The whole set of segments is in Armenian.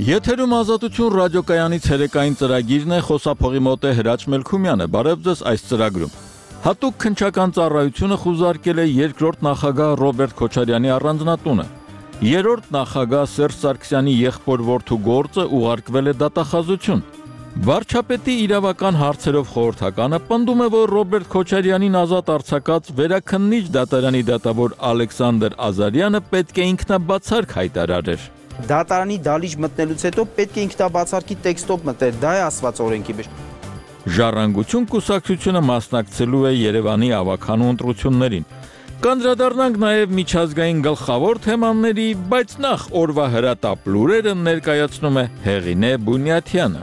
Եթերում Ազատություն ռադիոկայանի ցերեկային ծրագիրն է, խոսափողի մոտ է Հրաչ Մելքումյանը։ Բարև ձեզ այս ծրագրում։ Հատուկ քննչական ծառայությունը խուզարկել է երկրորդ նախագահ Ռոբերտ Քոչարյանի առանձնատունը։ Երրորդ նախագահ Սերժ Սարգսյանի եղբոր որդու գործը ուղարկվել է դատախազություն։ Վարչապետի իրավական հարցերով խորհրդականը պնդում է, որ Ռոբերտ Քոչարյանին ազատ արձակած վերաքննիչ դատարանի դատավոր Ալեքսանդր Ազարյանը պետք է ինքնաբացարկ հայտարարեր։ Դատարանի դալիճ մտնելուց հետո պետք է ինքնաբացարկի տեքստով մտնել, դա է ասված օրենքի մեջ։ Ժառանգություն կուսակցությունը մասնակցելու է Երևանի ավագանու ընտրություններին։ Կանդրադառնանք նաև միջազգային գլխավոր թեմաների, բայց նախ օրվա հրատապ լուրերը ներկայացնում է Հեղինե Բունյաթյանը։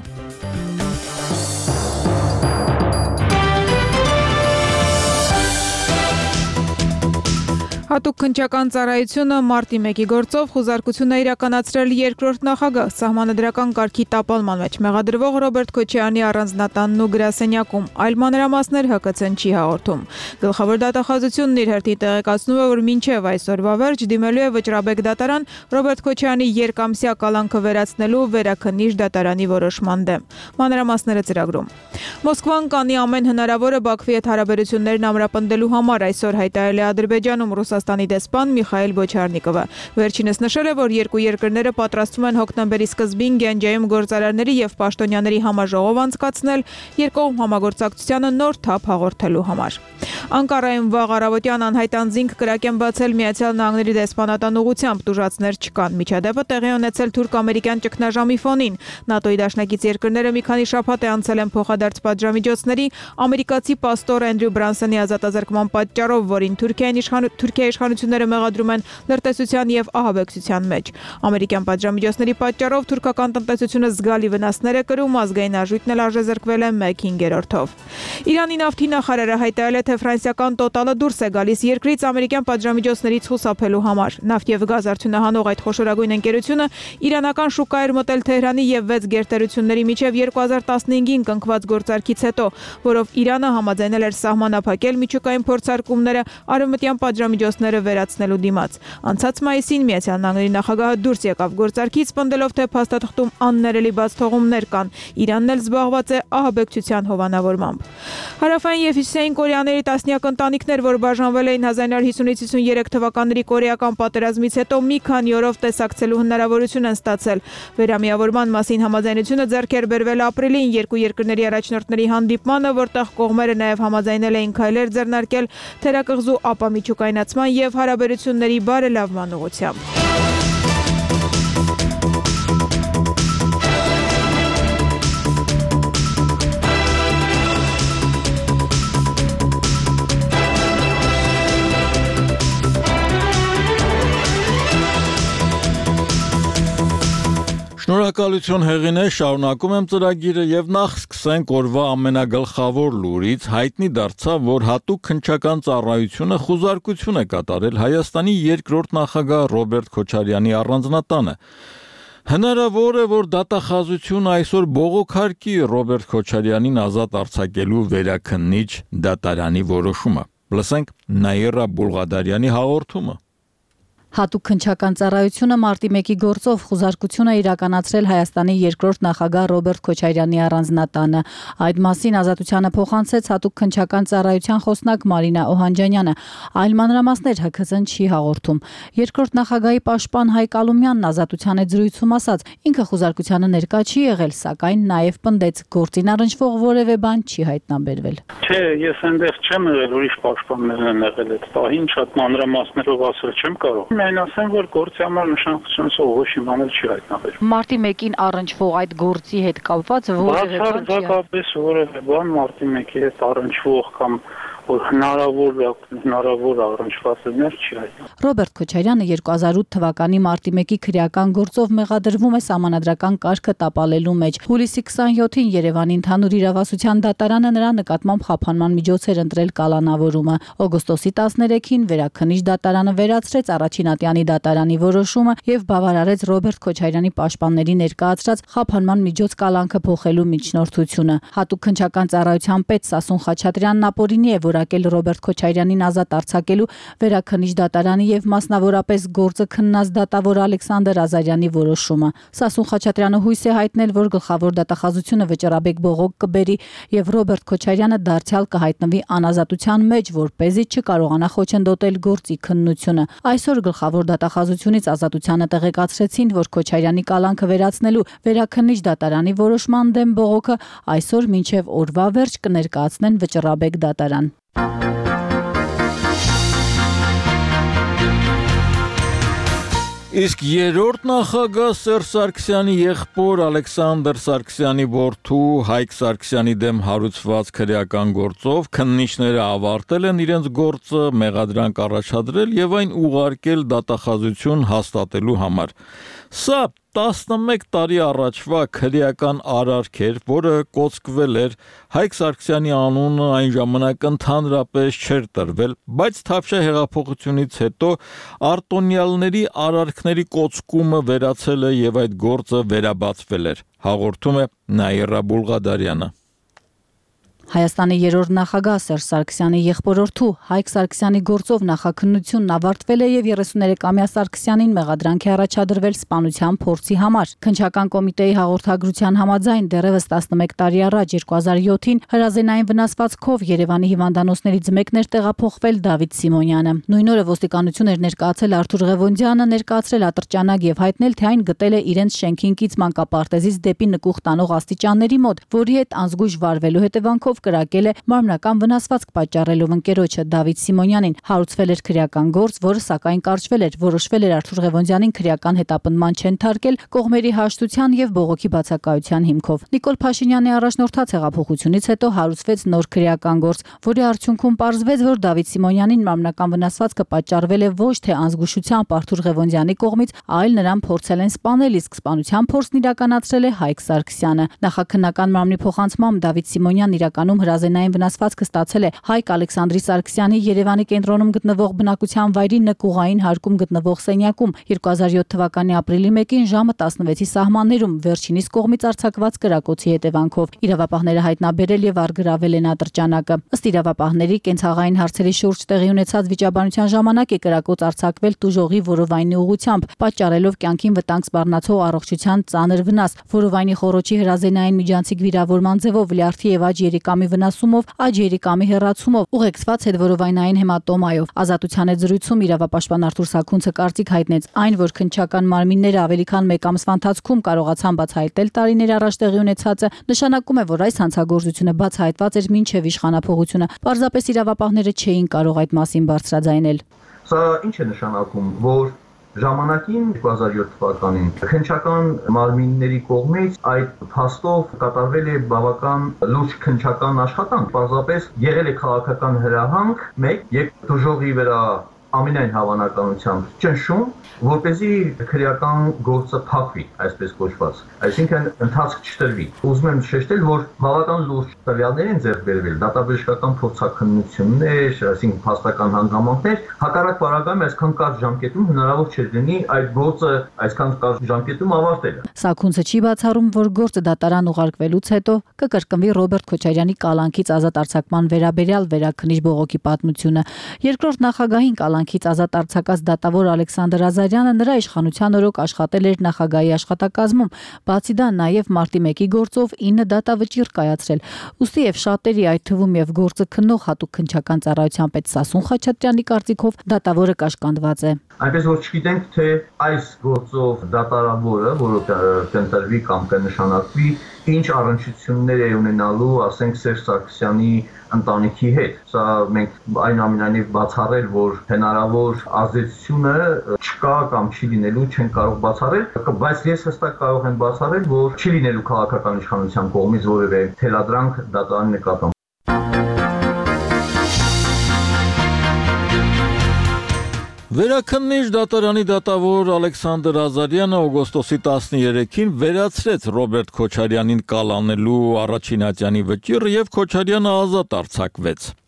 Հատուկ քննչական ծառայությունը մարտի 1-ի գործով խուզարկություն է իրականացրել երկրորդ նախագահ սահմանադրական կարգի տապալման մեջ մեղադրվող Ռոբերտ Քոչարյանի առանձնատանն ու գրասենյակում, այլ մանրամասներ ՀԿՑ-ն չի հաղորդում։ Գլխավոր դատախազությունն իր հերթին տեղեկացնում է, որ մինչև այսօրվա վերջ դիմելու է Վճռաբեկ դատարան Ռոբերտ Քոչարյանի երկամսյա կալանքը վերացնելու վերաքննիչ դատարանի որոշման դեմ։ Մանրամասները ծրագրում։ Մոսկվան կանի ամեն հնարավորը Բաքվի հետ հարաբերություններն ամրապնդելու համար այսօր հայտարարել է Ադրբեջանում Ռուսաստանի դեսպան Միխայել Բոչարնիկովը։ Վերջինս նշել է, որ երկու երկրները պատրաստվում են հոկտեմբերի սկզբին Գյանջայում գործարարների եւ պաշտոնյաների համաժողով անցկացնել երկկողմ համագործակցությանը նոր թափ հաղորդելու համար։ Անկարայում վաղ առավոտյան անհայտ անձինք կրակ են բացել Միացյալ Նահանգների դեսպանատան ուղղությամբ, տուժածներ չկան։ Միջադեպը տեղի ունեցել թուրք-ամերիկյան ճգնաժամի ֆոնին։ ՆԱՏՕ-ի դաշնակից երկրները մի քանի շաբաթ է անցել են փոխադարձ պատժամիջոցների ամերիկացի պաստոր Էնդրյու Բրանսոնի ազատազրկման պատճառով, որին Թուրքիայի իշխանությունները մեղադրում են լրտեսության եւ ահաբեկչության մեջ։ Ամերիկյան պատժամիջոցների պատճառով թուրքական տնտեսությունը զգալի վնասներ է կրում, ազգային արժույթն էլ արժեզրկվել է 1/5-ով։ Իրանի նավթի նախարարը հայտարարել է, թե ֆրանսիական Տոտալը դուրս է գալիս երկրից ամերիկյան պատժամիջոցներից խուսափելու համար։ Նավթ եւ գազ արդյունահանող այդ խոշորագույն ընկերությունը իրանական շուկա էր մտել Թեհրանի եւ 6 գերտերությունների միջև 2015-ին կնքված գործարքից հետո, որով Իրանը համաձայնել էր սահմանափակել միջուկային փորձարկումները արևմտյան պատժամիջոցները վերացնելու դիմաց։ Անցած մայիսին Միացյալ Նահանգների նախագահը դուրս եկավ գործարքից, պնդելով, թե փաստաթղթում աններելի բաց թողումներ կան։ Իրանն էլ զբաղված է ահաբեկչության հովանավորմամբ։ Հարավային եւ Հյուսիսային Կորեաների տասնյակ ընտանիքներ, որ բաժանվել էին 1950-53 թվականների կորեական պատերազմից հետո, մի քանի օրով տեսակցելու հնարավորություն են ստացել։ Վերամիավորման մասին համաձայնությունը ձեռք էր բերվել ապրիլին երկու երկրների առաջնորդների հանդիպմանը, որտեղ կողմերը նաև համաձայնել էին քայլեր ձեռնարկել թերակղզու ապամիջուկայնացման եւ հարաբերությունների բարելավման ուղղությամբ։ Շնորհակալություն Հեղինե, շարունակում եմ ծրագիրը եւ նախ սկսենք օրվա ամենագլխավոր լուրից։ Հայտնի դարձավ, որ հատուկ քննչական ծառայությունը խուզարկություն է կատարել Հայաստանի երկրորդ նախագահ Ռոբերտ Քոչարյանի առանձնատանը։ Հնարավոր է, որ դատախազությունը այսօր բողոքարկի Ռոբերտ Քոչարյանին ազատ արձակելու վերաքննիչ դատարանի որոշումը։ Լսենք Նաիրա Բուլղադարյանի հաղորդումը։ Հատուկ քննչական ծառայությունը մարտի 1-ի գործով խուզարկություն է իրականացրել Հայաստանի երկրորդ նախագահ Ռոբերտ Քոչարյանի առանձնատանը։ Այդ մասին Ազատությանը փոխանցեց հատուկ քննչական ծառայության խոսնակ Մարինա Օհանջանյանը։ Այլ մանրամասներ ՀՔՑ-ն չի հաղորդում։ Երկրորդ նախագահի պաշտպան Հայկ Ալումյանն Ազատության հետ զրույցում ասաց, ինքը խուզարկությանը ներկա չի եղել, սակայն նաև պնդեց, գործին առնչվող որևէ բան չի հայտնաբերվել։ Չէ, ես այնտեղ չեմ եղել, ուրիշ պաշտպաններ են եղել այդ պահին, շատ մանրամասներով ասել չեմ կարող։ Այն ասեմ, որ գործի համար նշանակություն ոչ մի բան չի հայտնաբերվում։ Մարտի 1-ին առնչվող այդ գործի հետ կապված որևէ բան չի։ Բացարձակապես որևէ բան մարտի 1-ի հետ առնչվող կամ որ հնարավոր առնչվածներ չի հայտնաբերվում։ Ռոբերտ Քոչարյանը 2008 թվականի մարտի 1-ի քրեական գործով մեղադրվում է սահմանադրական կարգը տապալելու մեջ։ Հուլիսի 27-ին Երևանի ընդհանուր իրավասության դատարանը նրա նկատմամբ խափանման միջոցեր ընտրել կալանավորումը։ Օգոստոսի 13-ին վերաքննիչ դատարանը վերացրեց առաջին ատյանի դատարանի որոշումը եւ բավարարեց Ռոբերտ Քոչարյանի պաշտպանների ներկայացրած խափանման միջոց կալանքը փոխելու միջնորդությունը։ Հատուկ քննչական ծառայության պետ Սասուն Խաչատրյանն ապօրինի է, որ որակել Ռոբերտ Քոչարյանին ազատ արձակելու Վերաքննիչ դատարանի եւ մասնավորապես գործը քննած դատավոր Ալեքսանդր Ազարյանի որոշումը։ Սասուն Խաչատրյանը հույս է հայտնել, որ գլխավոր դատախազությունը վճռաբեկ բողոք կբերի եւ Ռոբերտ Քոչարյանը դարձյալ կհայտնվի անազատության մեջ, որպեսզի չկարողանա խոչընդոտել գործի քննությունը։ Այսօր գլխավոր դատախազությունից ազատությանը տեղեկացրեցին, որ Քոչարյանի կալանքը վերացնելու Վերաքննիչ դատարանի որոշման դեմ բողոքը այսօր մինչև օրվա վերջ կներկայացնեն վճռաբեկ դատարան։ Իսկ երրորդ նախագահ Սերժ Սարգսյանի եղբոր Ալեքսանդր Սարգսյանի որդու Հայկ Սարգսյանի դեմ հարուցված քրեական գործով քննիչները ավարտել են իրենց գործը, մեղադրանք առաջադրել եւ այն ուղարկել դատախազություն հաստատելու համար։ Սա 11 տարի առաջվա քրեական արարք էր, որը կոծկվել էր, Հայկ Սարգսյանի անունը այն ժամանակ ընդհանրապես չէր տրվել, բայց Թավշյա հեղափոխությունից հետո արտոնյալների արարքների կոծկումը վերացել է եւ այդ գործը վերաբացվել էր, հաղորդում է Նաիրա Բուլղադարյանը։ Հայաստանի երրորդ նախագահ Սերժ Սարգսյանի եղբորորդու Հայկ Սարգսյանի գործով նախաքննությունն ավարտվել է եւ 33-ամյա Սարգսյանին մեղադրանք է առաջադրվել սպանության փորձի համար։ Քննչական կոմիտեի հաղորդագրության համաձայն դեռևս 11 տարի առաջ 2007-ին հրազենային վնասվածքով Երևանի հիվանդանոցներից մեկն էր տեղափոխվել Դավիթ Սիմոնյանը։ Նույն օրը ոստիկանություն էր ներկայացել Արթուր Ղևոնդյանը, ներկայացրել ատրճանակ եւ հայտնել, թե այն գտել է իրենց շենքին կից մանկապարտեզից դեպի նկուղ տանող աստիճանների մոտ, որի հետ անզգույշ վարվելու հետևանքով կրակել է մարմնական վնասվածք պատճառելով ընկերոջը Դավիթ Սիմոնյանին։ Հարուցվել էր քրեական գործ, որը սակայն կարճվել էր, որոշվել էր Արթուր Ղևոնդյանին քրեական հետապնդման չընթարկել կողմերի հաշտության եւ բողոքի բացակայության հիմքով։ Նիկոլ Փաշինյանի առաջնորդած հեղափոխությունից հետո հարուցվեց նոր քրեական գործ, որի արդյունքում պարզվեց, որ Դավիթ Սիմոնյանին մարմնական վնասվածքը պատճառվել է ոչ թե անզգուշությամբ Արթուր Ղևոնդյանի կողմից, այլ նրան փորձել են սպանել, իսկ սպանության փորձն իրականացրել է Հայկ Սարգսյանը։ Նախաքննական մարմնի փոխանցմամբ Դավիթ Սիմոնյանն իրականում հրազենային վնասվածքը ստացել է Հայկ Ալեքսանդրի Սարգսյանի Երևանի կենտրոնում գտնվող բնակության վայրի նկուղային հարկում գտնվող սենյակում 2007 թվականի ապրիլի 1-ին ժամը 16-ի սահմաններում վերջինիս կողմից արձակված կրակոցի հետևանքով։ Իրավապահները հայտնաբերել եւ արգրավել են ատրճանակը։ Ըստ իրավապահների, կենցաղային հարցերի շուրջ տեղի ունեցած վիճաբանության ժամանակ է կրակոց արձակվել տուժողի որովայնի ուղղությամբ, պատճառելով կյանքին վտանգ սպառնացող առողջության ծանր վնաս։ Որովայնի խոռոչի հրազենային միջանցիկ վիրավորման ձևով լյարդի եւ աջ երիկամի վնասումով, աջ երիկամի հեռացումով, ուղեկցված հետվորովայնային հեմատոմայով։ Ազատության հետ զրույցում իրավապաշտպան Արթուր Սաքունցը կարծիք հայտնեց այն, որ քննչական մարմինները ավելի քան մեկ ամսվա ընթացքում կարողացան բացահայտել տարիներ առաջ տեղի ունեցածը, նշանակում է, որ այս հանցագործությունը բացահայտված էր մինչև իշխանափոխությունը։ Պարզապես իրավապահները չէին կարող այդ մասին բարձրաձայնել։ Սա ինչ է նշանակում, որ ժամանակին 2007 թվականին քննչական մարմինների կողմից այդ փաստով կատարվել է բավական լուրջ քննչական աշխատանք, պարզապես եղել է քաղաքական հրահանգ, մեկ եւ դժողի վրա ամենայն հավանականությամբ ճնշում, որպեսզի քրեական գործը փակվի, այսպես կոչված, այսինքն ընթացք չտրվի։ Ուզում եմ շեշտել, որ բավական լուրջ տվյալներ են ձեռք բերվել, դատաբժշկական փորձաքննություններ, այսինքն փաստական հանգամանքներ, հակառակ պարագայում այսքան կարճ ժամկետում հնարավոր չէ լինի այդ գործը այսքան կարճ ժամկետում ավարտելը։ Սաքունցը չի բացառում, որ գործը դատարան ուղարկվելուց հետո կկրկնվի Ռոբերտ Քոչարյանի կալանքից ազատ արձակման վերաբերյալ վերաքննիչ բողոքի պատմությունը։ Երկրորդ նախագահին կալանքից ազատ արձակած դատավոր Ալեքսանդր Ազարյանը նրա իշխանության օրոք աշխատել էր նախագահի աշխատակազմում, բացի դա նաև մարտի 1-ի գործով 9 դատավճիռ կայացրել։ Ուստի եւ շատերի, այդ թվում եւ գործը քննող հատուկ քննչական ծառայության պետ Սասուն Խաչատրյանի կարծիքով դատավորը կաշկանդված է։ Այնպես որ չգիտենք, թե այս գործով դատարավորը, որը կընտրվի կամ կնշանակվի, ինչ առնչություններ է ունենալու, ասենք Սերժ Սարգսյանի ընտանիքի հետ։ Սա մենք այնուամենայնիվ բացառել, որ հնարավոր ազդեցությունը չկա կամ չի լինելու, չեն կարող բացառել, բայց ես հստակ կարող եմ բացառել, որ չի լինելու քաղաքական իշխանության կողմից որևէ թելադրանք դատարանի նկատմամբ։ Վերաքննիչ դատարանի դատավոր Ալեքսանդր Ազարյանը օգոստոսի 13-ին վերացրեց Ռոբերտ Քոչարյանին կալանելու առաջին ատյանի վճիռը եւ Քոչարյանը ազատ արձակվեց։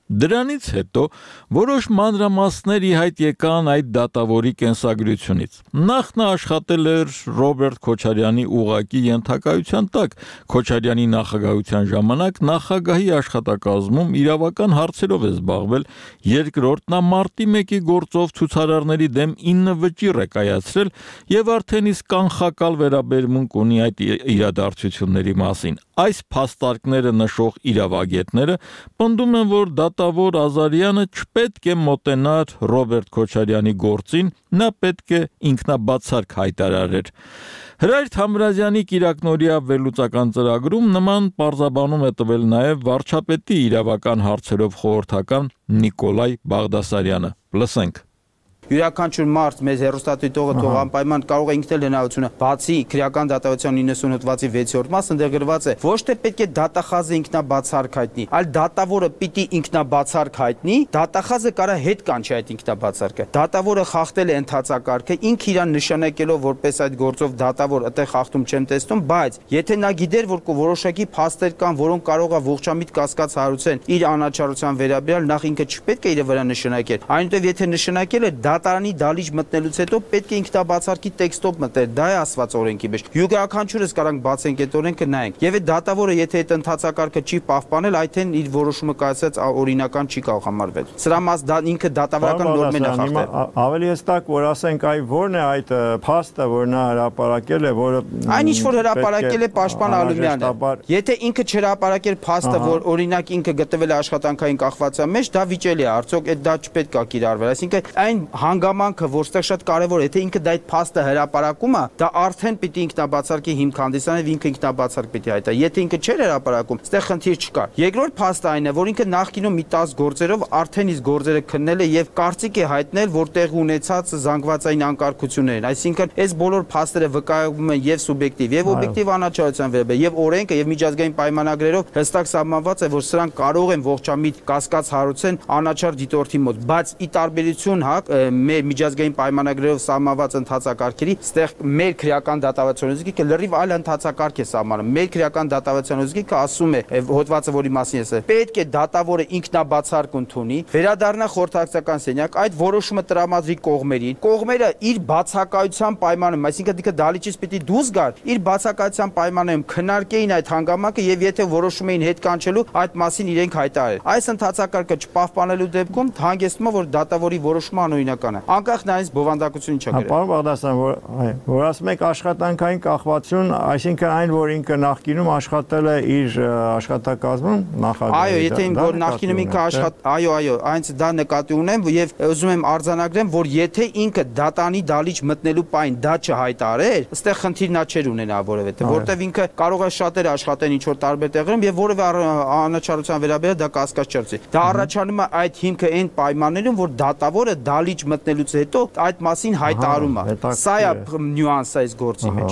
Դրանից հետո որոշ մանրամասներ ի հայտ եկան այդ դատավորի կենսագրությունից։ Նախ նա աշխատել էր Ռոբերտ Քոչարյանի ուղղակի ենթակայության տակ Քոչարյանի նախագահության ժամանակ նախագահի աշխատակազմում իրավական հարցերով է զբաղվել, երկրորդ նա մարտի 1-ի գործով ցուցարարների դեմ 9 վճիռ է կայացրել եւ արդեն իսկ կանխակալ վերաբերմունք ունի այդ իրադարձությունների մասին։ Այս փաստարկները նշող իրավագետները պնդում են, որ դատավոր Ազարյանը չպետք է մոտենար Ռոբերտ Քոչարյանի գործին, նա պետք է ինքնաբացարկ հայտարարեր։ Հրայր Թամրազյանի կիրակնօրյա վերլուծական ծրագրում նման պարզաբանում է տվել նաև վարչապետի իրավական հարցերով խորհրդական Նիկոլայ Բաղդասարյանը։ Լսենք։ Յուրաքանչյուր մարդ մեզ հեռուստատիտողը թող անպայման կարող է ինքնել հնարավորությունը բացի քրեական դատավարության 90 հոդվածի 6-րդ մասը ընդեղ գրված է ոչ թե պետք է դատախազը ինքնաբացարկ հայտնի, այլ դատավորը պիտի ինքնաբացարկ հայտնի, դատախազը կարա հետ կանչի այդ ինքնաբացարկը։ Դատավորը խախտել է ընթացակարգը, ինքը իրան նշանակելով որպես այդ գործով դատավոր այդտեղ խախտում չեմ տեսնում, բայց եթե նա գիտեր, որ որոշակի փաստեր կան, որոնք կարող է ողջամիտ կասկած հարուցեն իր անաչառության վերաբերյալ, նախ ինքը չպետք է իր վրա նշանակել։ Այնուհետև եթե նշանակել է դատարանի դալիճ մտնելուց հետո պետք է ինքնաբացարկի տեքստով մտնել, դա է ասված օրենքի մեջ։ Յուրաքանչյուրս կարանք բացենք այդ օրենքը նայենք։ Եվ այդ դատավորը եթե այդ ընթացակարգը չի պահպանել, այդեն իր որոշումը կայացած օրինական չի կարող համարվել։ Սրա մաս դա ինքը դատավարական նորմեն է խախտել։ Ավելի հստակ որ ասենք այ ո՞րն է այդ փաստը, որ նա հրապարակել է, որը այն ինչ որ հրապարակել է պաշտպան Ալումյանը։ Եթե ինքը չհրապարակել փաստը, որ օրինակ ինքը գտվել է աշխատանքային կախվածության մեջ, դա վիճելի է, արդյոք այդ դա չպետք է կիրառվել։ Այսինքն այն հանգամանքը, որ ստեղ շատ կարևոր է, եթե ինքը դա այդ փաստը հրապարակում է, դա արդեն պիտի ինքնաբացարկի հիմք հանդիսանա եւ ինքը ինքնաբացարկ պիտի հայտա։ Եթե ինքը չէր հրապարակում, ստեղ խնդիր չկա։ Երկրորդ փաստը այն է, որ ինքը նախկինում մի 10 գործերով արդեն իսկ գործերը քննել է եւ կարծիք է հայտնել, որ տեղ ունեցած զանգվածային անկարգություններ են։ Այսինքն այս բոլոր փաստերը վկայում են եւ սուբյեկտիվ եւ օբյեկտիվ անաչառության վերաբերյալ եւ օրենքը եւ միջազգային պայմանագրերով հստակ սահմանված է, որ սրանք կարող են ողջամիտ կասկած հարուցեն անաչառ դիտորդի մոտ, բայց ի տարբերություն մեր միջազգային պայմանագրերով սահմանված ընթացակարգերի, ստեղ մեր քրեական դատավարության ուզիկը լրիվ այլ ընթացակարգ է սահմանում։ Մեր քրեական դատավարության ուզիկը ասում է, հոդվածը որի մասին է, պետք է դատավորը ինքնաբացարկ ընդունի, վերադառնա խորհրդակցական սենյակ, այդ որոշումը տրամադրի կողմերին։ Կողմերը իր բացակայության պայմանում, այսինքն դիքը դալիճից պիտի դուրս գար, իր բացակայության պայմաններում քննարկեին այդ հանգամանքը եւ եթե որոշում էին հետ կանչելու, այդ մասին իրենք հայտարարել։ Այս ընթացակարգը չպահպանելու դեպքում հանգեցնում է, որ դատավորի որոշումը անօրինական է։ Անկախ նրանից բովանդակություն չի գրել։ Պարոն Բաղդասարյան, որ ասում եք աշխատանքային կախվածություն, այսինքն այն, որ ինքը նախկինում աշխատել է իր աշխատակազմում նախագահի։ Այո, եթե որ նախկինում ինքը այո, այնց դա նկատի ունեմ եւ ուզում եմ արձանագրեմ, որ եթե ինքը դատանի դալիճ մտնելու պայն դա չհայտարեր, ըստեղ խնդիր նա չէր ունենա որովհետեւ որտեւ ինքը կարող է շատեր աշխատեն ինչ որ տարբեր տեղերում եւ որևէ անաչառության վերաբերյալ դա կասկած չրցի։ Դա առաջանում է այդ հիմքը այն պայմաններում, որ դատավորը դալիճ մտնելուց հետո այդ մասին հայտարարում է։ Սա է նյուանսը այս գործի մեջ։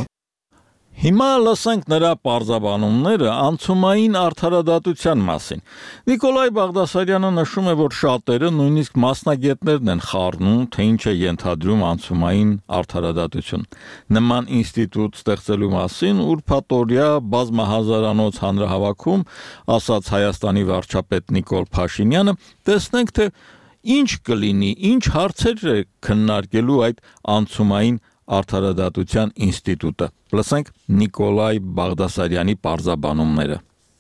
Հիմա լսենք նրա պարզաբանումները անցումային արդարադատության մասին։ Նիկոլայ Բաղդասարյանը նշում է, որ շատերը, նույնիսկ մասնագետներն են խառնում, թե ինչ է ենթադրում անցումային արդարադատություն։ Նման ինստիտուտ ստեղծելու մասին ուրբաթօրյա բազմահազարանոց հանրահավաքում ասաց Հայաստանի վարչապետ Նիկոլ Փաշինյանը, տեսնենք, թե ինչ կլինի, ինչ հարցեր է քննարկելու այդ անցումային արդարադատության ինստիտուտը։ Լսենք Նիկոլայ Բաղդասարյանի պարզաբանումները։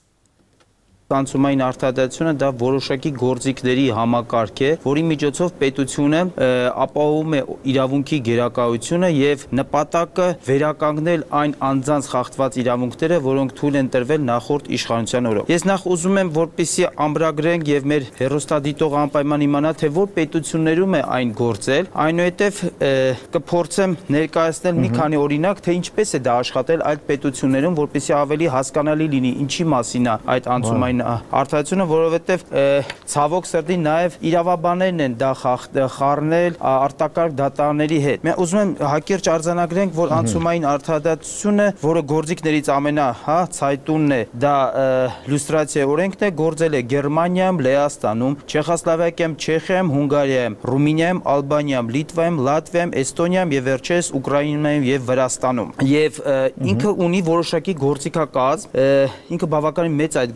Անցումային արդարադատությունը դա որոշակի գործիքների համակարգ է, որի միջոցով պետությունը ապահովում է իրավունքի գերակայությունը եւ նպատակը վերականգնել այն անձանց խախտված իրավունքները, որոնք թույլ են տրվել նախորդ իշխանության օրոք։ Ես նախ ուզում եմ, որպեսզի ամրագրենք եւ մեր հեռուստադիտողը անպայման իմանա, թե որ պետություններում է այն գործել, այնուհետեւ կփորձեմ ներկայացնել մի քանի օրինակ, թե ինչպես է դա աշխատել այլ պետություններում, որպեսզի ավելի հասկանալի լինի ինչի մասին է այդ անցումային արդարությունը, որովհետև ցավոք սրտի նաև իրավաբաններն են դա խառնել արտակարգ դատարանների հետ։ Մենք ուզում եմ հակիրճ արձանագրենք, որ անցումային արդարադատությունը, որը գործիքներից ցայտունն է, դա լյուստրացիա օրենքն է, գործել է Գերմանիայում, Լեհաստանում, Չեխոսլովակիայում, Չեխիայում, Հունգարիայում, Ռումինիայում, Ալբանիայում, Լիտվայում, Լատվիայում, Էստոնիայում եւ վերջերս Ուկրաինայում եւ Վրաստանում։ Եվ ինքը ունի որոշակի գործիքակազմ, ինքը բավականին մեծ այդ գործիքակազմը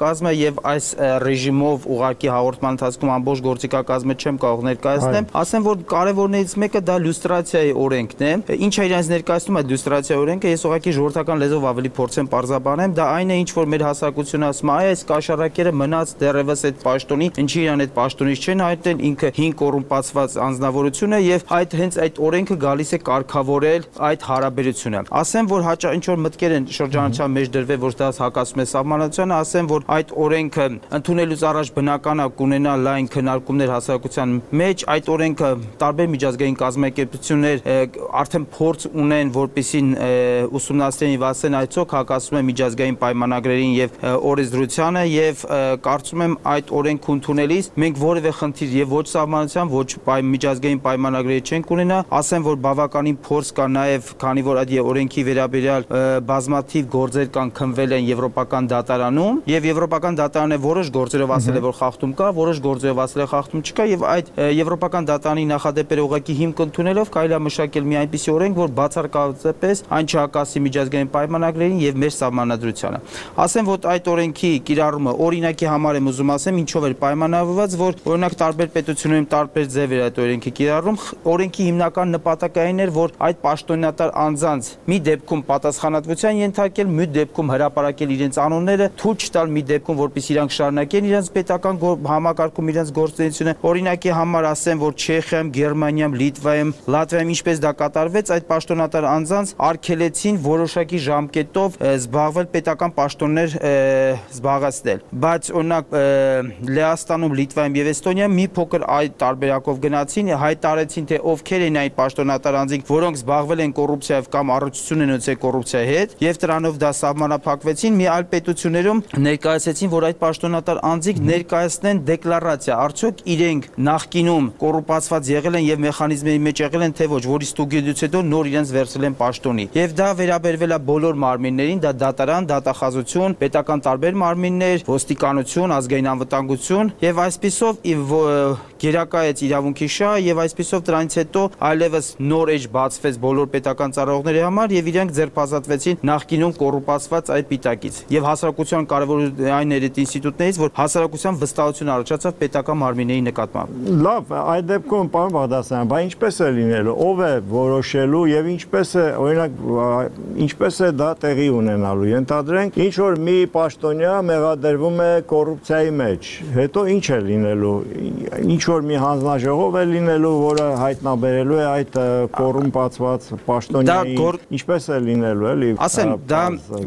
գործիքակազմը եւ այս ռեժիմով ուղղակի հաղորդման ընթացքում ամբողջ գործիքակազմը չեմ կարող ներկայացնել, ասեմ որ կարևորներից մեկը դա լյուստրացիայի օրենքն է։ Ինչ է իրենց ներկայացնում այդ լյուստրացիայի օրենքը, ես ուղղակի ժողովրդական լեզվով ավելի փորձեմ պարզաբանեմ, դա այն է ինչ որ մեր հասարակությունը ասում է, այս կաշառակերը մնաց դեռևս այդ պաշտոնի, ինչի իրան այդ պաշտոնից չեն հայտնել, ինքը հին կոռումպացված անձնավորություն է եւ այդ հենց այդ օրենքը գալիս է կարգավորել այդ հարաբերությունը։ Ասեմ որ հաճախ ինչ որ մտքեր են շրջանառության մեջ դրվել, որ դա հակասում է սահմանադրությանը, ասեմ որ այդ օրենքը ընդունելուց առաջ բնական է կունենա լայն քննարկումներ հասարակության մեջ, այդ օրենքը տարբեր միջազգային կազմակերպություններ արդեն փորձ ունեն, որպեսզի ուսումնասիրեն եւ ասեն այցոք հակասում է միջազգային պայմանագրերին եւ օրենսդրությանը եւ կարծում եմ այդ օրենքը ընդունելիս մենք որևէ խնդիր եւ ոչ սահմանադրության, ոչ միջազգային պայմանագրերի չենք ունենա, ասեմ որ բավականին փորձ կա նաեւ, քանի որ այդ օրենքի վերաբերյալ բազմաթիվ գործեր կան քննվել են Եվրոպական դատարանում եւ Եվրոպական դատարանը որոշ գործերով ասել է որ խախտում կա, որոշ գործերով ասել է խախտում չկա եւ այդ Եվրոպական դատարանի նախադեպերը ուղղակի հիմք ընդունելով կարելի է մշակել մի այնպիսի օրենք, որ բացառկապես այն չհակասի միջազգային պայմանագրերին եւ մեր սահմանադրությանը։ Ասեմ որ այդ օրենքի կիրառումը օրինակի համար եմ ուզում ասեմ, ինչով էր պայմանավորված, որ օրինակ տարբեր պետություններում տարբեր ձև էր այդ օրենքի կիրառում, օրենքի հիմնական նպատակը այն էր, որ այդ պաշտոնատար անձանց մի դեպքում պատասխանատվության ենթարկել, մի դեպքում հրապարակել իրենց անունները, թույլ չտալ մի դեպքում, որպեսզի իրանք շարունակեն իրենց պետական համակարգում իրենց գործունեությունը։ Օրինակի համար ասեմ, որ Չեխիայում, Գերմանիայում, Լիտվայում, Լատվիայում ինչպես դա կատարվեց, այդ պաշտոնատար անձանց արգելեցին որոշակի ժամկետով զբաղվել պետական պաշտոններ զբաղեցնել։ Բայց օրինակ Լեհաստանում, Լիտվայում եւ Էստոնիայում մի փոքր այդ տարբերակով գնացին, հայտարարեցին թե ովքեր են այդ պաշտոնատար անձինք, որոնք զբաղվել են կոռուպցիայով կամ առողջություն են ունեցել կոռուպցիայի հետ, եւ դրանով դա սահմանափակվեցին։ Մի այլ պետություններում ներկայացեցին, որ այդ պաշտոնատար անձինք ներկայացնեն դեկլարացիա, արդյոք իրենք նախկինում կոռուպացված եղել են եւ մեխանիզմերի մեջ եղել են, թե ոչ, որի ստուգելուց հետո նոր իրենց վերցրել են պաշտոնի։ Եվ դա վերաբերվել է բոլոր մարմիններին, դա դատարան, դատախազություն, պետական տարբեր մարմիններ, ոստիկանություն, ազգային անվտանգություն եւ այսպիսով գերակայեց իրավունքի շահ եւ այսպիսով դրանից հետո այլևս նոր էջ բացվեց բոլոր պետական ծառայողների համար եւ իրենք ձերբազատվեցին նախկինում կոռուպացված այդ պիտակից։ Եվ հասարակության կարևոր այն էր այդ ինստիտուտներից, որ հասարակության վստահություն առաջացավ պետական մարմինների նկատմամբ։ Լավ, այդ դեպքում պարոն Բաղդասարյան, բայց ինչպես է լինելու, ով է որոշելու եւ ինչպես է, օրինակ, ինչպես է դա տեղի ունենալու։ Ենթադրենք, ինչ որ մի պաշտոնյա մեղադրվում է կոռուպցիայի մեջ, հետո ինչ է լինելու, ինչ որ մի հանձնաժողով է լինելու, որը հայտնաբերելու է այդ կոռումպացված պաշտոնյայի, ինչպես է լինելու, էլի։ Ասեմ, դա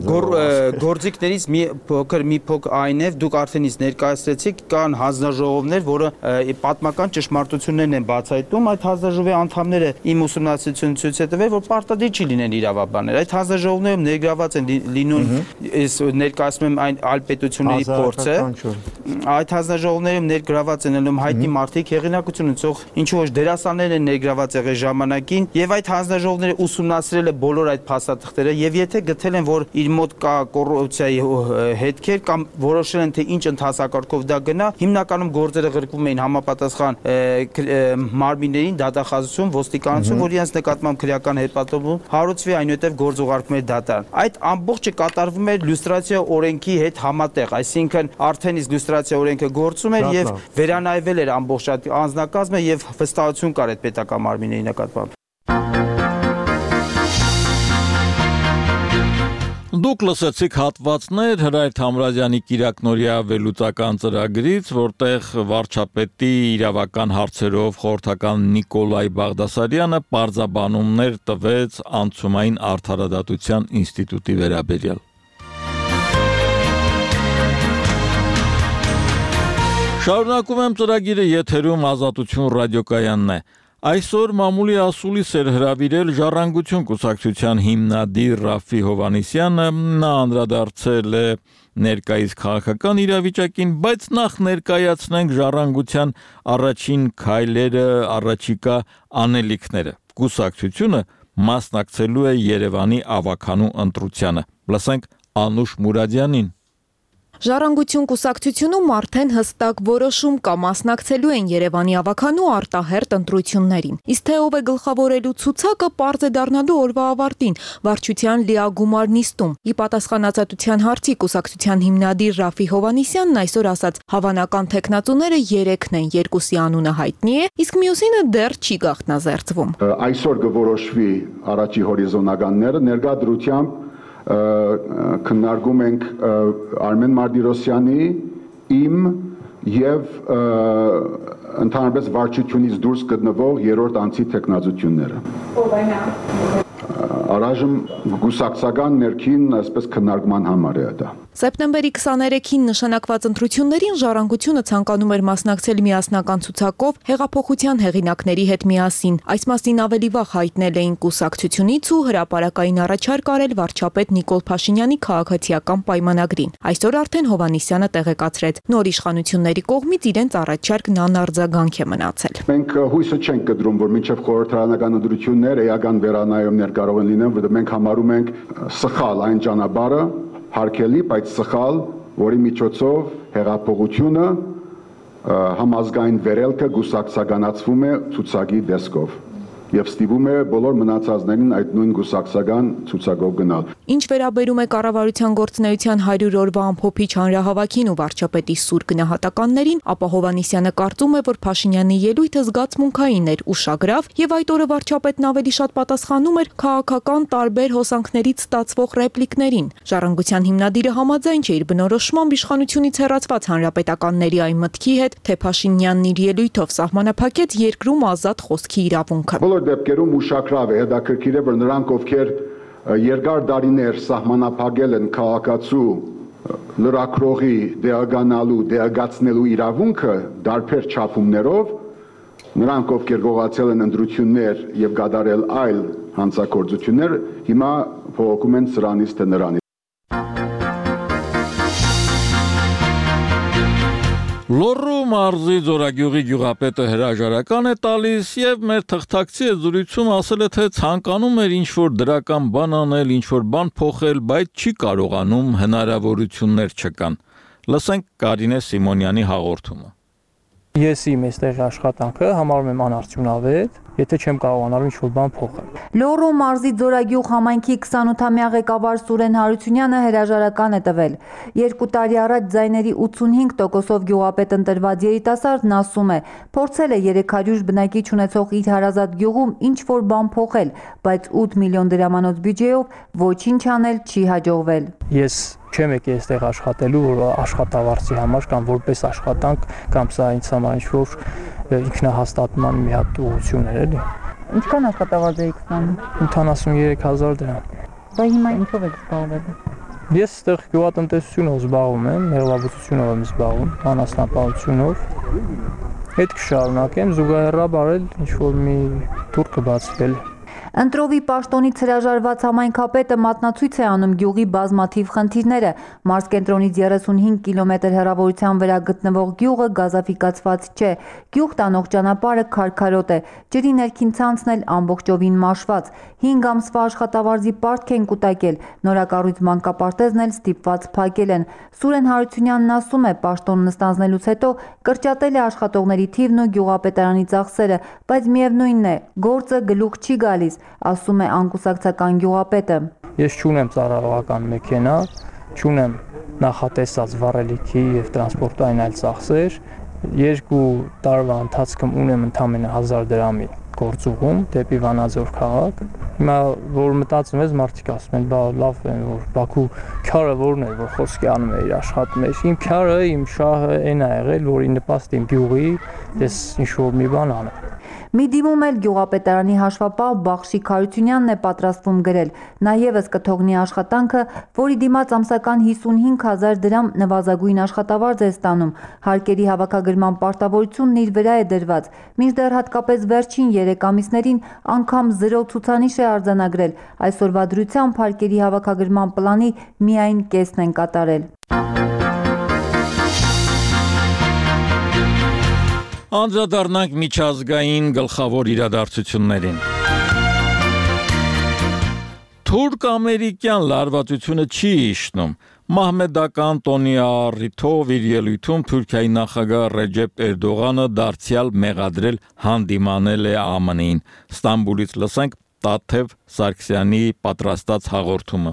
գործիքներից մի փոքր այն է, դուք արդեն իսկ ներկայացրեցիք, կան հանձնաժողովներ, որը պատմական ճշմարտություններն են բացահայտում, այդ հանձնաժողովի անդամները իմ ուսումնասիրությունը ցույց է տվել, որ պարտադիր չի լինեն իրավաբաններ։ Այդ հանձնաժողովներում ներգրաված են լինում, ներկայացնում եմ այն այլ պետությունների փորձը։ Այդ հանձնաժողովներում ներգրաված են լինում հայտնի մարդիկ, հեղինակություն ունեցող, ինչու ոչ դերասաններ են ներգրաված եղել ժամանակին, եւ այդ հանձնաժողովները ուսումնասիրել է բոլոր այդ փաստաթղթերը, եւ եթե գտել են, որ իր մոտ կա կոռուպցիայի հետքեր կամ որոշել են, թե ինչ ընթացակարգով դա գնա, հիմնականում գործերը ղրկվում էին համապատասխան մարմիններին, դատախազություն, ոստիկանություն, որ իրենց նկատմամբ քրեական հետապնդում հարուցվի, այնուհետև գործ ուղարկում էր դատարան։ Այդ ամբողջը կատարվում էր լյուստրացիա օրենքի հետ համատեղ, այսինքն արդեն իսկ լյուստրացիա օրենքը գործում էր եւ վերանայվել էր ամբողջ անձնակազմը եւ վստահություն կար այդ պետական մարմինների նկատմամբ։ Դուք լսեցիք հատվածներ Հրայր Թամրազյանի Կիրակնորիա վերլուծական ծրագրից, որտեղ վարչապետի իրավական հարցերով խորհրդական Նիկոլայ Բաղդասարյանը պարզաբանումներ տվեց անցումային արդարադատության ինստիտուտի վերաբերյալ։ Շարունակում եմ ծրագիրը եթերում Ազատություն ռադիոկայանն է։ Այսօր մամուլի ասուլիս էր հրավիրել Ժառանգություն կուսակցության հիմնադիր Ռաֆի Հովհաննիսյանը, նա անդրադարձել է ներկայիս քաղաքական իրավիճակին, բայց նախ ներկայացնենք Ժառանգության առաջին քայլերը, առաջիկա անելիքները։ Կուսակցությունը մասնակցելու է Երևանի ավականու ընտրությանը։ Լսենք Անուշ Մուրադյանին։ Ժառանգություն կուսակցությունում արդեն հստակ որոշում կա, մասնակցելու են Երևանի ավագանու արտահերթ ընտրություններին։ Իսկ թե ով է գլխավորելու ցուցակը, պարզ է դառնալու օրվա ավարտին, վարչության լիագումար նիստում։ Ի պատասխան Ազատության հարցի կուսակցության հիմնադիր Ռաֆի Հովհաննիսյանն այսօր ասաց, հավանական թեկնածուները 3-ն են, 2-ի անունը հայտնի է, իսկ մյուսինը դեռ չի գաղտնազերծվում։ Այսօր կորոշվի առաջի հորիզոնականները, ներկայությամբ քննարկում ենք Արմեն Մարտիրոսյանի, իմ եւ ընդհանրապես վարչությունից դուրս գտնվող երրորդ անձի տեխնազությունները։ Ո՞վ է նա։ Առայժմ գուսակցական ներքին այսպես քննարկման համար է դա։ Սեպտեմբերի 23-ին նշանակված ընտրություններին Ժառանգությունը ցանկանում էր մասնակցել միասնական ցուցակով հեղափոխության հեղինակների հետ միասին։ Այս մասին ավելի վաղ հայտնել էին կուսակցությունից ու հրապարակային առաջարկ արել վարչապետ Նիկոլ Փաշինյանի քաղաքացիական պայմանագրին։ Այսօր արդեն Հովհաննիսյանը տեղեկացրեց, նոր իշխանությունների կողմից իրենց առաջարկն անարձագանք է մնացել։ Մենք հույսը չենք կտրում, որ մինչև խորհրդարանական ընտրություններ էական վերանայումներ կարող են լինել, որտեղ մենք համարում ենք սխալ այն ճանապարհը հարկելի, բայց սխալ, որի միջոցով հեղափոխությունը համազգային վերելքը գուսակցականացվում է ցուցակի դեսքով եւ ստիպում է բոլոր մնացածներին այդ նույն գուսակցական ցուցակով գնալ։ Ինչ վերաբերում է կառավարության գործունեության 100 օրվա ամփոփիչ հանրահավաքին ու վարչապետի սուր գնահատականներին, ապա Հովհաննիսյանը կարծում է, որ Փաշինյանի ելույթը զգացմունքային էր, ուշագրավ եւ այդ օրը վարչապետն ավելի շատ պատասխանում էր քաղաքական տարբեր հոսանքներից ստացվող ռեպլիկներին։ Ժառանգության հիմնադիրը համաձայն չէ իր բնորոշմամբ իշխանությունից հեռացված հանրապետականների այն մտքի հետ, թե Փաշինյանն իր ելույթով սահմանափակեց երկրում ազատ խոսքի իրավունքը։ Բոլոր դեպքերում ուշագրավ է, հետաքրքիր է, որ նրանք, ովքեր երկար տարիներ սահմանափակել են քաղաքացու լրագրողի դեղագացնելու իրավունքը դարբեր չափումներով, նրանք, ովքեր գողացել են ընտրություններ եւ կատարել այլ հանցագործություններ, հիմա փոխում են սրանից թե նրանից։ Լոռու մարզի Ձորագյուղի գյուղապետը հրաժարական է տալիս եւ մեր թղթակցի զրույցում ասել է, թե ցանկանում էր ինչ-որ դրական բան անել, ինչ-որ բան փոխել, բայց չի կարողանում, հնարավորություններ չկան։ Լսենք Կարինե Սիմոնյանի հաղորդումը։ Ես իմ այստեղ աշխատանքը համարում եմ անարդյունավետ, եթե չեմ կարողանալ ինչ-որ բան փոխել։ Լոռու մարզի Ձորագյուղ համայնքի 28-ամյա ղեկավար Սուրեն Հարությունյանը հրաժարական է տվել։ 2 տարի առաջ ձայների 85%-ով գյուղապետ ընտրված երիտասարդն ասում է, փորձել է 300 բնակիչ ունեցող իր հարազատ գյուղում ինչ-որ բան փոխել, բայց 8 միլիոն դրամանոց բյուջեով ոչինչ անել չի հաջողվել։ Ես չեմ եկել այստեղ աշխատելու, որ աշխատավարձի համար կամ որպես աշխատանք կամ սա ինձ համար ինչ-որ ինքնահաստատման մի հատ ուղղություն էր, էլի։ Ինչքան աշխատավարձ եք ստանում։ 73000 դրամ։ Բայց հիմա ինչով եք զբաղվել։ Ես այստեղ գյուղատնտեսությունով զբաղվում եմ, մեղվաբուծությունով եմ զբաղվում, անասնապահությունով։ Այդ կշարունակեմ, զուգահեռաբար էլ ինչ-որ մի տուր կբացվի։ Ընտրովի պաշտոնից հրաժարված համայնքապետը մատնացույց է անում գյուղի բազմաթիվ խնդիրները։ Մարզկենտրոնից 35 կիլոմետր հեռավորության վրա գտնվող գյուղը գազաֆիկացված չէ։ Գյուղ տանող ճանապարհը քարքարոտ է, ջրի ներքին ցանցն էլ ամբողջովին մաշված։ 5 ամսվա աշխատավարձի պարտք են կուտակել, նորակառույց մանկապարտեզն էլ ստիպված փակել են։ Սուրեն Հարությունյանն ասում է, պաշտոնն ստանձնելուց հետո կրճատել է աշխատողների թիվն ու գյուղապետարանի ծախսերը, բայց միևնույնն է, գործը գլուխ չի գալիս, ասում է անկուսակցական գյուղապետը։ Ես չունեմ ծառայողական մեքենա, չունեմ նախատեսած վառելիքի եւ տրանսպորտային այլ ծախսեր։ 2 տարվա ընթացքում ունեմ ընդամենը 1000 դրամի գործուղում դեպի Վանաձոր քաղաք։ Հիմա որ մտածում ես, մարդիկ ասում են, բա լավ է, որ Բաքու քարը որն է, որ խոսքի անում է իր աշխատում է։ Իմ քարը, իմ շահը այն է եղել, որի նպաստ իմ գյուղի ես ինչ-որ մի բան անեմ։ Մի դիմում էլ գյուղապետարանի հաշվապահ Բախշիկ Հարությունյանն է պատրաստվում գրել։ Նա ևս կթողնի աշխատանքը, որի դիմաց ամսական 55000 դրամ նվազագույն աշխատավարձ է ստանում։ Հարկերի հավաքագրման պարտավորությունն իր վրա է դրված։ Մինչդեռ հատկապես վերջին 3 ամիսներին անգամ 0 ցուցանիշ է արձանագրել։ Այսօրվա դրությամբ հարկերի հավաքագրման պլանի միայն կեսն են կատարել։ Անդրադառնանք միջազգային գլխավոր իրադարձություններին։ Թուրք-ամերիկյան լարվածությունը չի իջնում։ Մահմեդական տոնի առիթով իր ելույթում Թուրքիայի նախագահ Ռեջեփ Էրդողանը դարձյալ մեղադրել հանդիմանել է ԱՄՆ-ին։ Ստամբուլից լսենք Տաթև Սարգսյանի պատրաստած հաղորդումը։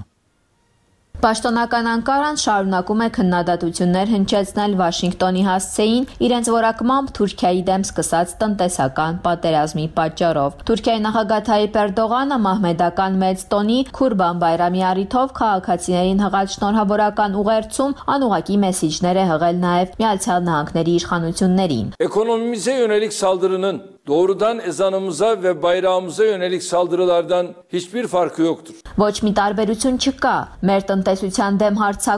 Պաշտոնական Անկարան շարունակում է քննադատություններ հնչեցնել Վաշինգտոնի հասցեին իրենց որակմամբ Թուրքիայի դեմ սկսած տնտեսական պատերազմի պատճառով։ Թուրքիայի նախագահ Թայիպ Էրդողանը մահմեդական մեծ տոնի Քուրբան Բայրամի առիթով քաղաքացիներին հղած շնորհավորական ուղերձում անուղակի մեսիջներ է հղել նաև Միացյալ Նահանգների իշխանություններին։ Ekonomimize yönelik saldırının doğrudan ezanımıza ve bayrağımıza yönelik saldırılardan hiçbir farkı yoktur. Ոչ մի տարբերություն չկա։ Մեր տնտեսության դեմ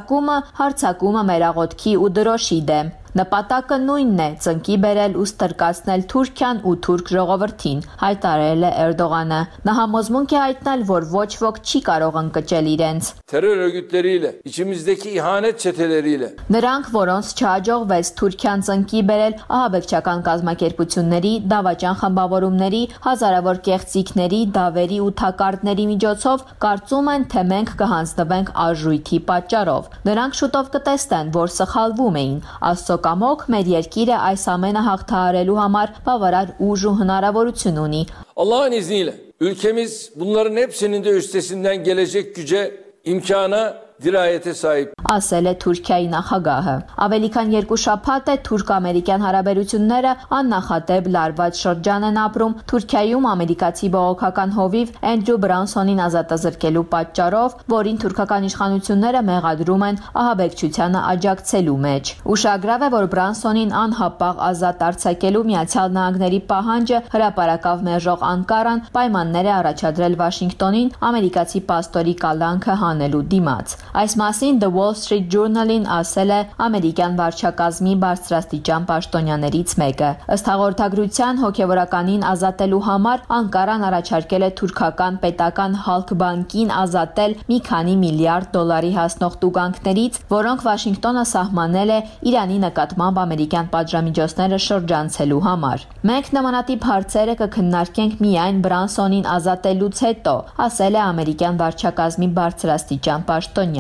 հարձակումը մեր աղոթքի ու դրոշի դեմ։ Նպատակը նույնն է՝ ծնկի բերել ու ստրկացնել Թուրքիան ու թուրք ժողովրդին, հայտարարել է Էրդողանը։ Նա համոզմունք է հայտնել, որ ոչ ոք չի կարող ընկճել իրենց։ Terör örgütleriyle, içimizdeki ihanet çeteleriyle. Նրանք, որոնց չհաջողվեց Թուրքիան ծնկի բերել ահաբեկչական կազմակերպությունների, դավաճան խմբավորումների, հազարավոր կեղծիքների, դավերի ու թակարդների միջոցով, կարծում են, թե մենք կհանձնվենք արժույթի պատճառով։ Նրանք շուտով կտեսնեն, որ սխալվում էին։ Աստծո կամոք մեր երկիրը այս ամենը հաղթահարելու համար բավարար ուժ ու հնարավորություն ունի։ Allah'ın izniyle ülkemiz bunların hepsinin de üstesinden gelecek güce, imkana, dirayete sahip. Ասել է Թուրքիայի նախագահը։ Ավելի քան 2 շաբաթ է թուրք-ամերիկյան հարաբերությունները աննախադեպ լարված շրջան են ապրում Թուրքիայում ամերիկացի բողոքական հովիվ Էնդրյու Բրանսոնին ազատազրկելու պատճառով, որին թուրքական իշխանությունները մեղադրում են ահաբեկչությանը աջակցելու մեջ։ Ուշագրավ է, որ Բրանսոնին անհապաղ ազատ արձակելու Միացյալ Նահանգների պահանջը հրապարակավ մերժող Անկարան պայմաններ է առաջադրել Վաշինգտոնին ամերիկացի պաստորի կալանքը հանելու դիմաց։ Այս մասին The Wall Street Journal-ին ասել է ամերիկյան վարչակազմի բարձրաստիճան պաշտոնյաներից մեկը։ Ըստ հաղորդագրության հոգևորականին ազատելու համար Անկարան առաջարկել է թուրքական պետական Halk բանկին ազատել մի քանի միլիարդ դոլարի հասնող տուգանքներից, որոնք Վաշինգտոնը սահմանել է Իրանի նկատմամբ ամերիկյան պատժամիջոցները շրջանցելու համար։ Մենք նմանատիպ հարցերը կքննարկենք միայն Բրանսոնին ազատելուց հետո, ասել է ամերիկյան վարչակազմի բարձրաստիճան պաշտոնյան։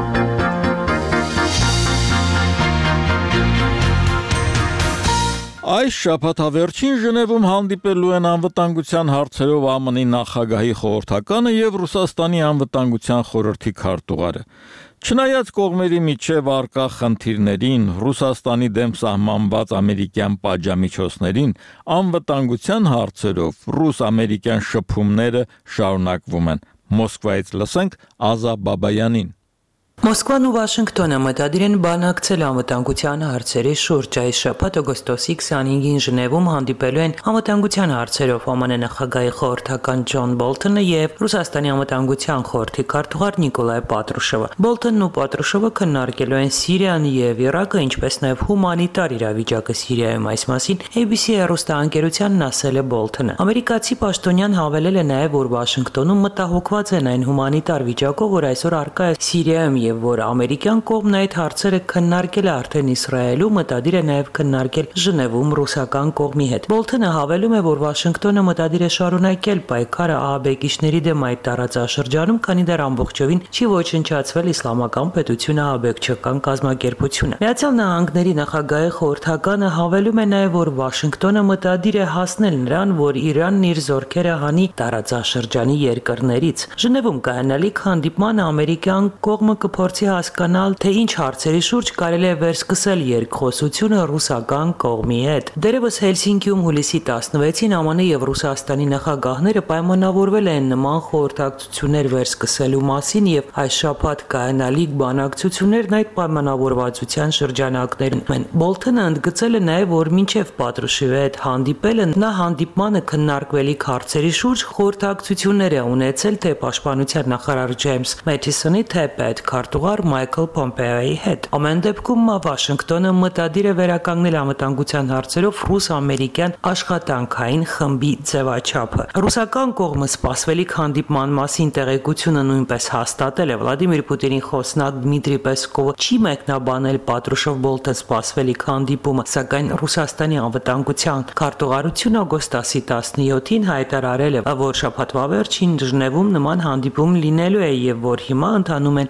Այս շաբաթավերջին Ժնևում հանդիպելու են անվտանգության հարցերով ԱՄՆ-ի նախագահի խորհրդականը եւ Ռուսաստանի անվտանգության խորհրդի քարտուղարը։ Չնայած կողմերի միջև առկա խնդիրներին, Ռուսաստանի դեմ սահմանված ամերիկյան պատժամիջոցներին, անվտանգության հարցերով ռուս-ամերիկյան շփումները շարունակվում են։ Մոսկվայից լսենք Ազա Բաբայանին։ Մոսկվան ու Վաշինգտոնը մտադիր են բանակցել անվտանգության հարցերի շուրջ։ Այս շաբաթ օգոստոսի 25-ին Ժնևում հանդիպելու են անվտանգության հարցերով ԱՄՆ նախագահի խորհրդական Ջոն Բոլթոնը եւ Ռուսաստանի անվտանգության խորհրդի քարտուղար Նիկոլայ Պատրուշովը։ Բոլթոնն ու Պատրուշովը քննարկելու են Սիրիան եւ Իրաքը, ինչպես նաեւ հումանիտար իրավիճակը Սիրիայում։ Այս մասին ABC հեռուստաընկերությանն ասել է Բոլթոնը։ Ամերիկացի պաշտոնյան հավելել է նաեւ, որ Վաշինգտոնում մտահոգված են այն հումանիտար վիճակով, որ այսօր առկա է Սիրիայում եւ որ ամերիկյան կողմն այդ հարցերը քննարկել է արդեն Իսրայելում, մտադիր է նաեւ քննարկել Ժնևում ռուսական կողմի հետ։ Բոլթոնը հավելում է, որ Վաշինգտոնը մտադիր է շարունակել պայքարը ահաբեկիչների դեմ այդ տարածաշրջանում, քանի դեռ ամբողջովին չի ոչնչացվել իսլամական պետությունը ահաբեկչական կազմակերպությունը։ Միացյալ Նահանգների նախագահի խորհրդականը հավելում է նաեւ, որ Վաշինգտոնը մտադիր է հասնել նրան, որ Իրանն իր զորքերը հանի տարածաշրջանի երկրներից։ Ժնևում կայանալիք հանդիպմանը ամերիկյան կողմը փորձի հասկանալ, թե ինչ հարցերի շուրջ կարելի է վերսկսել երկխոսությունը ռուսական կողմի հետ։ Դերևս Հելսինկիում հուլիսի 16-ին ԱՄՆ եւ Ռուսաստանի նախագահները պայմանավորվել են նման խորհրդակցություններ վերսկսելու մասին եւ այս շաբաթ կայանալիք բանակցություններն այդ պայմանավորվածության շրջանակներում են։ Բոլթոնը ընդգծել է նաեւ, որ մինչեւ Պատրուշովի հետ հանդիպելը նա հանդիպմանը քննարկվելիք հարցերի շուրջ խորհրդակցություններ է ունեցել թե պաշտպանության նախարար Ջեյմս Մեթիսոնի, թե քարտուղար Մայքլ Պոմպեոյի հետ։ Ամեն դեպքում Վաշինգտոնը մտադիր է վերականգնել անվտանգության հարցերով ռուս-ամերիկյան աշխատանքային խմբի ձևաչափը։ Ռուսական կողմը սպասվելիք հանդիպման մասին տեղեկությունը նույնպես հաստատել է։ Վլադիմիր Պուտինի խոսնակ Դմիտրի Պեսկովը չի մեկնաբանել Պատրուշով-Բոլթոն սպասվելիք հանդիպումը, սակայն Ռուսաստանի անվտանգության քարտուղարությունը օգոստոսի 17-ին հայտարարել է, որ շաբաթվա վերջին Ժնևում նման հանդիպում լինելու է եւ որ հիմա ընթանում են նախապատրաստական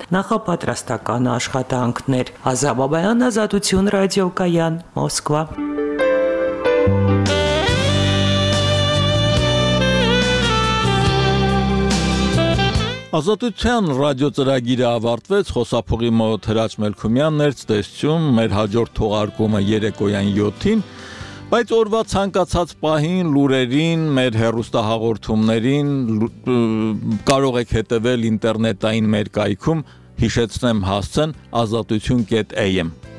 նախապատրաստական աշխատանքներ։ Ազա Բաբայան, Ազատություն ռադիոկայան, Մոսկվա։ Ազատության ռադիոծրագիրը ավարտվեց, խոսափողի մոտ Հրաչ Մելքումյանն էր, ցտեսություն, մեր հաջորդ թողարկումը երեկոյան 7-ին, բայց օրվա ցանկացած պահին, լուրերին, մեր հեռուստահաղորդումներին կարող եք հետևել ինտերնետային մեր կայքում, հիշեցնեմ հասցեն azatutun.am